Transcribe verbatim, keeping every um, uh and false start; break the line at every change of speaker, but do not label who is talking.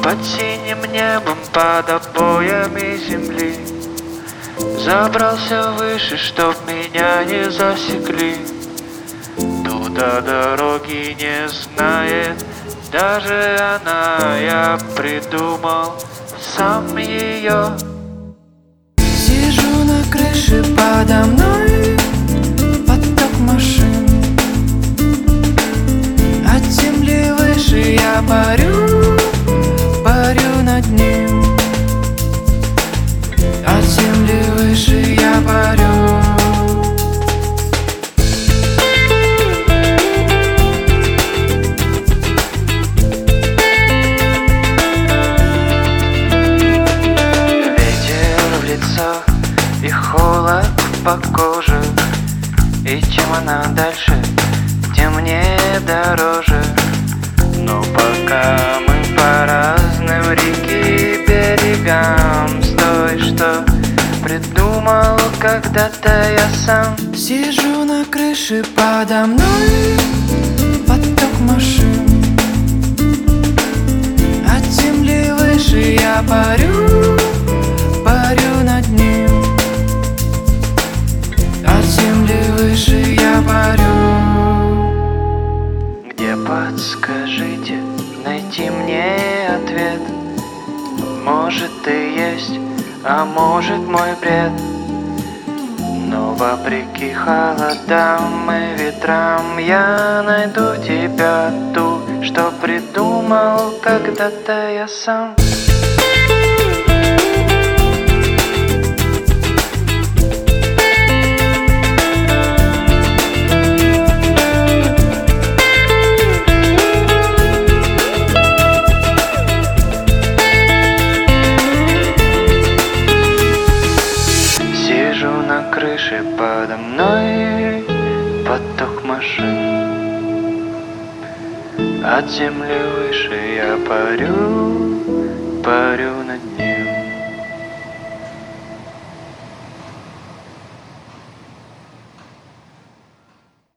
Под синим небом, под обоями земли забрался выше, чтоб меня не засекли. Туда дороги не знает даже она, я придумал сам ее.
Сижу на крыше, подо мной поток машин. От земли выше я парю, парю над ним. От земли выше я парю.
И холод по коже, и чем она дальше, тем мне дороже. Но пока мы по разным реки берегам, с той, что придумал когда-то я сам.
Сижу на крыше, подо мной поток машин. От земли выше я парю, парю над ним. От земли выше я парю.
Где, подскажите, найти мне ответ? Может и есть, а может мой бред. Но вопреки холодам и ветрам я найду тебя, ту, что придумал когда-то я сам. На крыше подо мной поток машин. От земли выше я парю, парю над ней.